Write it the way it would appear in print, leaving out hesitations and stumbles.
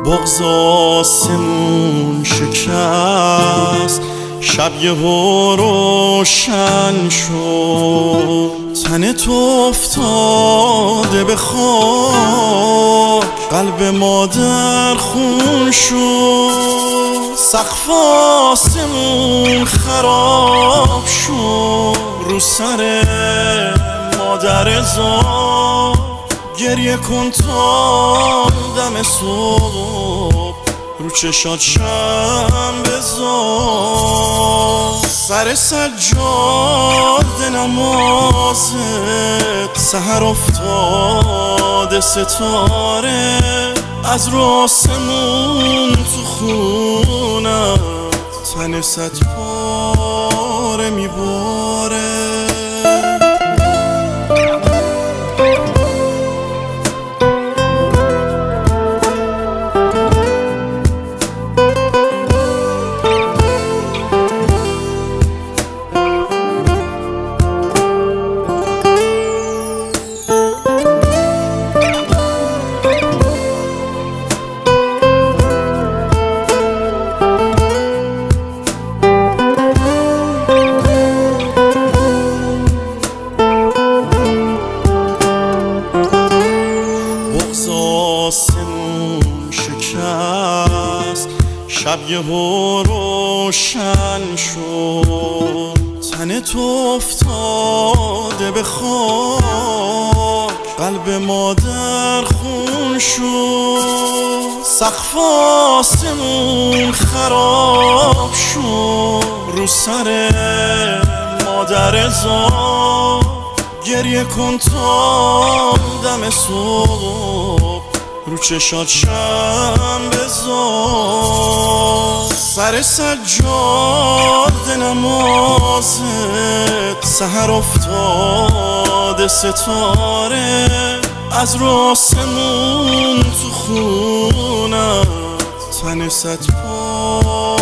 بغض آسمون شکست، شب یهو روشن شد، تن تو افتاده به خاک، قلب مادر خون شد، سقف آسمون خراب شد رو سر مادر زار. گریه کن تا دم صبح، رو چشات شم بذار، سر سجاده نمازت سحر افتاده ستاره، از رو آسمون تو خونت تن 100 پاره میباره. آسمون شکست، شب یهو روشن شد، تن تو افتاده به خاک، قلب مادر خون شد، سقف آسمون خراب شد رو سر مادر زار. گریه کن تا دم صبح، رو چشات شم بذار، سر سجاده نمازت سحر افتاده ستاره، از رو آسمون تو خونت تن 100 پاره